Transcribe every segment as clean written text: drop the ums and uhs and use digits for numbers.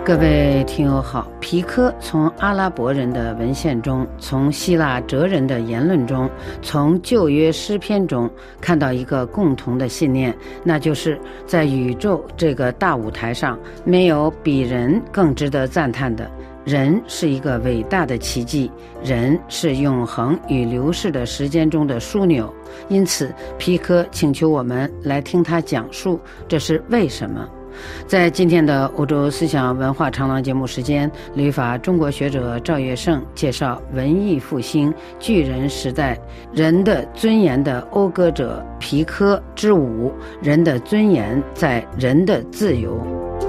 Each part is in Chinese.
各位听友好，皮科从阿拉伯人的文献中，从希腊哲人的言论中，从旧约诗篇中看到一个共同的信念，那就是在宇宙这个大舞台上，没有比人更值得赞叹的。人是一个伟大的奇迹，人是永恒与流逝的时间中的枢纽。因此，皮科请求我们来听他讲述这是为什么。在今天的欧洲思想文化长廊节目时间，旅法中国学者赵月胜介绍文艺复兴巨人时代人的尊严的讴歌者皮科之舞，人的尊严在人的自由。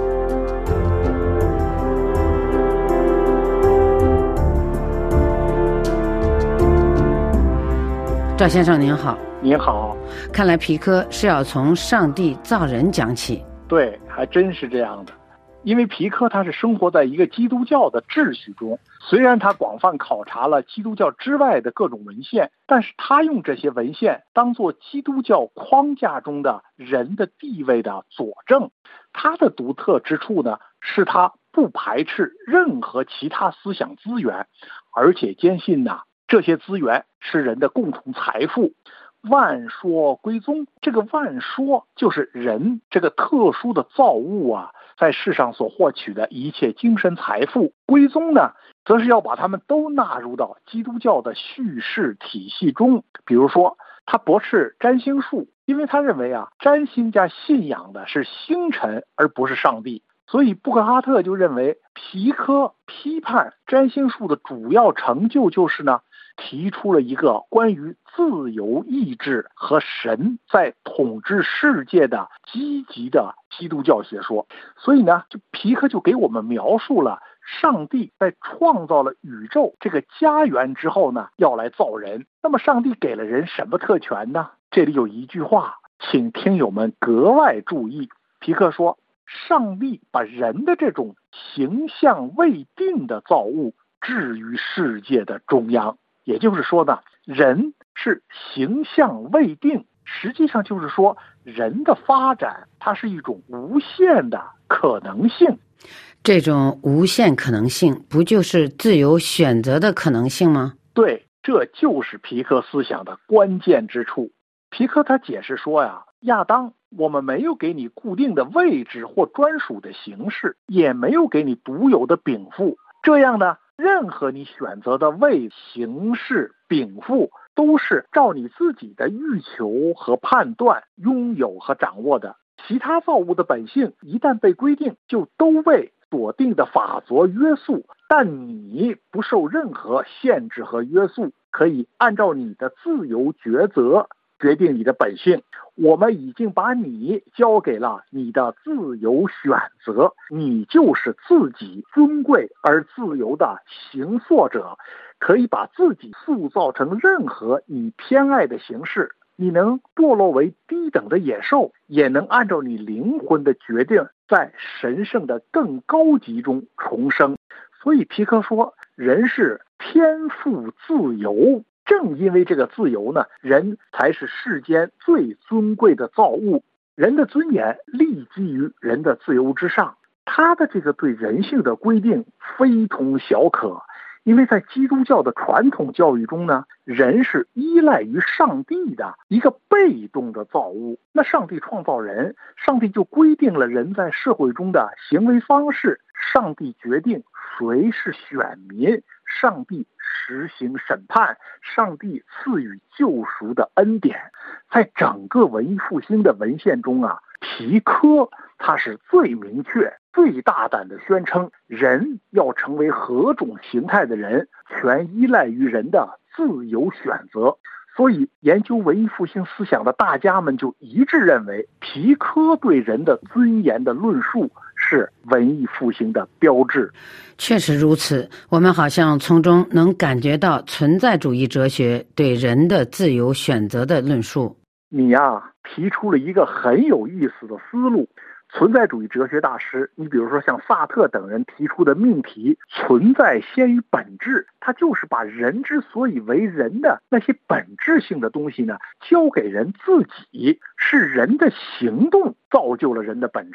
赵先生您好。 您好。 看来皮科是要从上帝造人讲起。 对，还真是这样的。因为皮科他是生活在一个基督教的秩序中，虽然他广泛考察了基督教之外的各种文献，但是他用这些文献当作基督教框架中的人的地位的佐证。他的独特之处呢，是他不排斥任何其他思想资源，而且坚信呢，这些资源是人的共同财富。万说归宗，这个万说就是人这个特殊的造物啊，在世上所获取的一切精神财富。归宗呢，则是要把他们都纳入到基督教的叙事体系中。比如说，他驳斥占星术，因为他认为啊，占星家信仰的是星辰而不是上帝。所以布克哈特就认为，皮科批判占星术的主要成就就是呢，提出了一个关于自由意志和神在统治世界的积极的基督教学说。所以呢，皮科就给我们描述了上帝在创造了宇宙这个家园之后呢，要来造人。那么上帝给了人什么特权呢？这里有一句话，请听友们格外注意。皮科说，上帝把人的这种形象未定的造物置于世界的中央。也就是说呢，人是形象未定，实际上就是说人的发展它是一种无限的可能性。 这种无限可能性不就是自由选择的可能性吗？ 对，这就是皮科思想的关键之处。皮科他解释说呀，亚当，我们没有给你固定的位置或专属的形式，也没有给你独有的禀赋，这样呢，任何你选择的位、形式、禀赋都是照你自己的欲求和判断拥有和掌握的。其他造物的本性一旦被规定，就都被所定的法则约束，但你不受任何限制和约束，可以按照你的自由抉择决定你的本性。我们已经把你交给了你的自由选择，你就是自己尊贵而自由的形塑者，可以把自己塑造成任何你偏爱的形式。你能堕落为低等的野兽，也能按照你灵魂的决定，在神圣的更高级中重生。所以皮科说，人是天赋自由。正因为这个自由呢，人才是世间最尊贵的造物。人的尊严立基于人的自由之上，他的这个对人性的规定非同小可。因为在基督教的传统教育中呢，人是依赖于上帝的一个被动的造物。那上帝创造人，上帝就规定了人在社会中的行为方式，上帝决定谁是选民，上帝实行审判，上帝赐予救赎的恩典。在整个文艺复兴的文献中啊，皮科他是最明确、最大胆的宣称，人要成为何种形态的人，全依赖于人的自由选择。所以研究文艺复兴思想的大家们就一致认为，皮科对人的尊严的论述是文艺复兴的标志。 确实如此，我们好像从中能感觉到存在主义哲学对人的自由选择的论述。 你呀，提出了一个很有意思的思路。存在主义哲学大师，你比如说像萨特等人提出的命题存在先于本质，他就是把人之所以为人的那些本质性的东西呢，交给人自己，是人的行动造就了人的本质。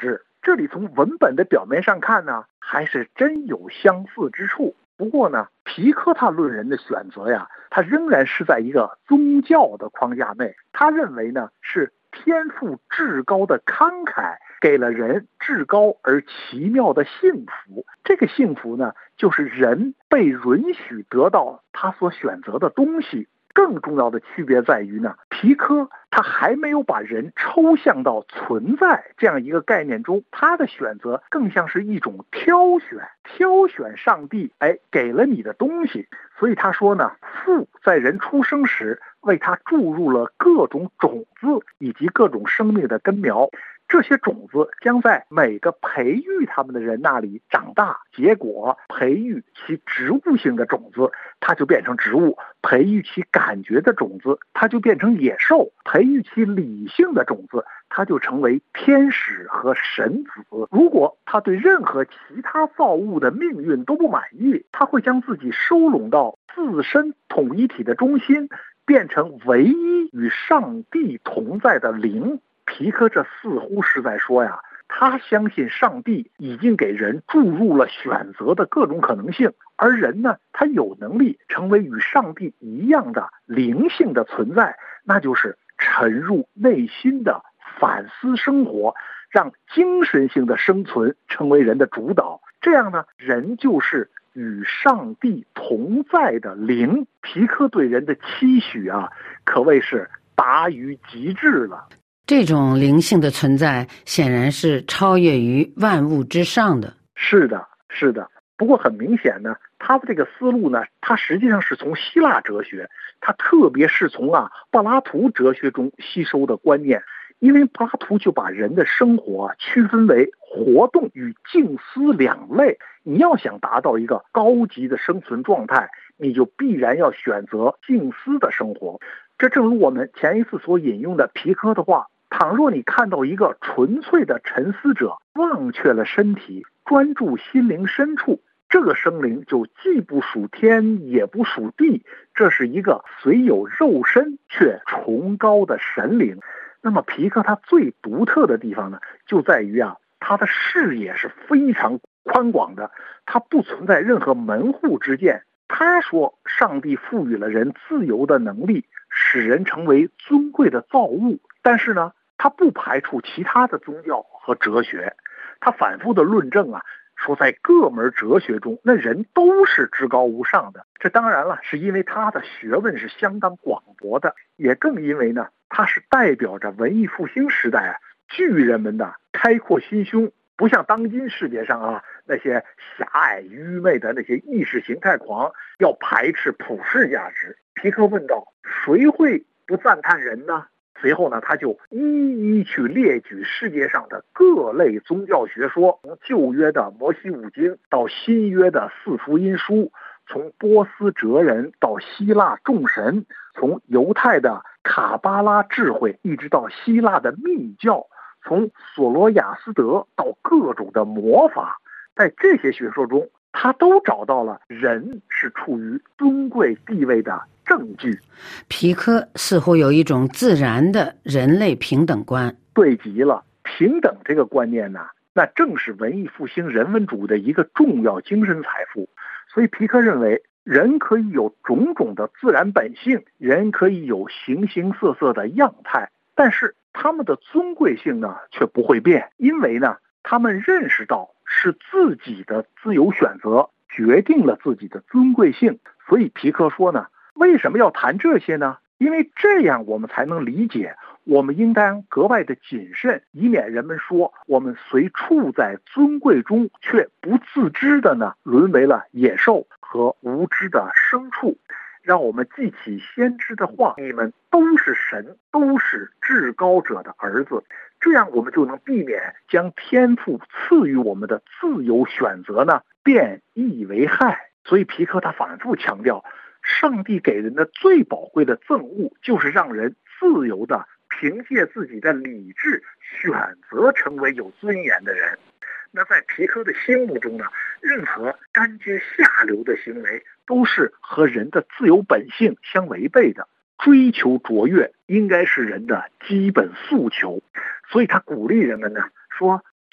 这里从文本的表面上看呢，还是真有相似之处。不过呢，皮克他论人的选择呀，他仍然是在一个宗教的框架内。他认为呢，是天赋至高的慷慨给了人至高而奇妙的幸福。这个幸福呢，就是人被允许得到他所选择的东西。更重要的区别在于呢，皮科他还没有把人抽象到存在这样一个概念中，他的选择更像是一种挑选上帝给了你的东西。所以他说呢，父在人出生时为他注入了各种种子以及各种生命的根苗，这些种子将在每个培育他们的人那里长大，结果培育其植物性的种子，它就变成植物；培育其感觉的种子，它就变成野兽；培育其理性的种子，它就成为天使和神子。如果他对任何其他造物的命运都不满意，他会将自己收拢到自身统一体的中心，变成唯一与上帝同在的灵。皮克这似乎是在说呀，他相信上帝已经给人注入了选择的各种可能性，而人呢，他有能力成为与上帝一样的灵性的存在，那就是沉入内心的反思生活，让精神性的生存成为人的主导。这样呢，人就是与上帝同在的灵。皮克对人的期许啊，可谓是达于极致了。 这种灵性的存在显然是超越于万物之上的。 是的。不过很明显呢，他的这个思路呢，他实际上是从希腊哲学，他特别是从柏拉图哲学中吸收的观念。因为柏拉图就把人的生活区分为活动与静思两类。你要想达到一个高级的生存状态，你就必然要选择静思的生活。这正如我们前一次所引用的皮科的话，倘若你看到一个纯粹的沉思者忘却了身体，专注心灵深处，这个生灵就既不属天也不属地，这是一个虽有肉身却崇高的神灵。那么皮克他最独特的地方呢，就在于他的视野是非常宽广的，他不存在任何门户之见。他说上帝赋予了人自由的能力，使人成为尊贵的造物，但是呢，他不排除其他的宗教和哲学。他反复的论证说在各门哲学中，那人都是至高无上的。这当然了，是因为他的学问是相当广博的，也更因为呢，他是代表着文艺复兴时代巨人们的开阔心胸，不像当今世界上那些狭隘愚昧的那些意识形态狂要排斥普世价值。皮克问道，谁会不赞叹人呢？随后呢，他就一一去列举世界上的各类宗教学说，从旧约的摩西五经到新约的四福音书，从波斯哲人到希腊众神，从犹太的卡巴拉智慧一直到希腊的密教，从索罗亚斯德到各种的魔法。在这些学说中，他都找到了人是处于尊贵地位的证据。 皮科似乎有一种自然的人类平等观。 对极了，平等这个观念呢，那正是文艺复兴人文主义的一个重要精神财富。所以皮克认为，人可以有种种的自然本性，人可以有形形色色的样态，但是他们的尊贵性呢却不会变，因为呢，他们认识到是自己的自由选择决定了自己的尊贵性。所以皮克说呢，为什么要谈这些呢？因为这样我们才能理解，我们应当格外的谨慎，以免人们说我们虽处在尊贵中，却不自知的呢，沦为了野兽和无知的牲畜。让我们记起先知的话，你们都是神，都是至高者的儿子。这样我们就能避免将天父赐予我们的自由选择呢，变易为害。所以皮克他反复强调，上帝给人的最宝贵的赠物，就是让人自由的凭借自己的理智选择成为有尊严的人。那在皮克的心目中呢，任何甘居下流的行为都是和人的自由本性相违背的。追求卓越应该是人的基本诉求。所以他鼓励人们呢，说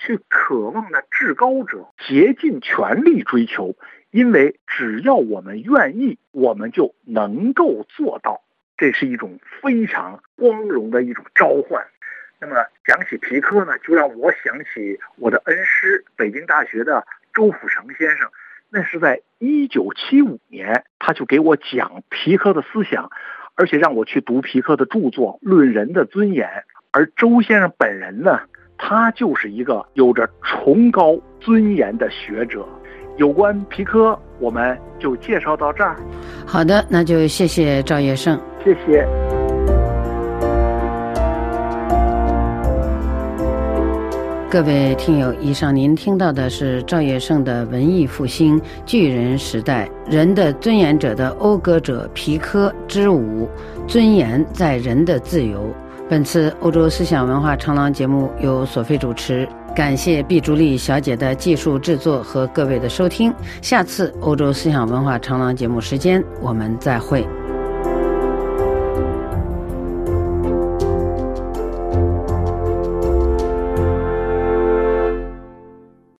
去渴望那至高者，竭尽全力追求，因为只要我们愿意，我们就能够做到。这是一种非常光荣的一种召唤。那么讲起皮科呢，就让我想起我的恩师，北京大学的周辅成先生。那是在1975年，他就给我讲皮科的思想，而且让我去读皮科的著作《论人的尊严》。而周先生本人呢，他就是一个有着崇高尊严的学者。有关皮科，我们就介绍到这儿。 好的，那就谢谢赵业胜。 谢谢。 各位听友，以上您听到的是赵业胜的文艺复兴巨人时代人的尊严者的讴歌者皮科之舞，尊严在人的自由。本次欧洲思想文化长廊节目由索菲主持，感谢毕竹丽小姐的技术制作和各位的收听。下次欧洲思想文化长廊节目时间我们再会。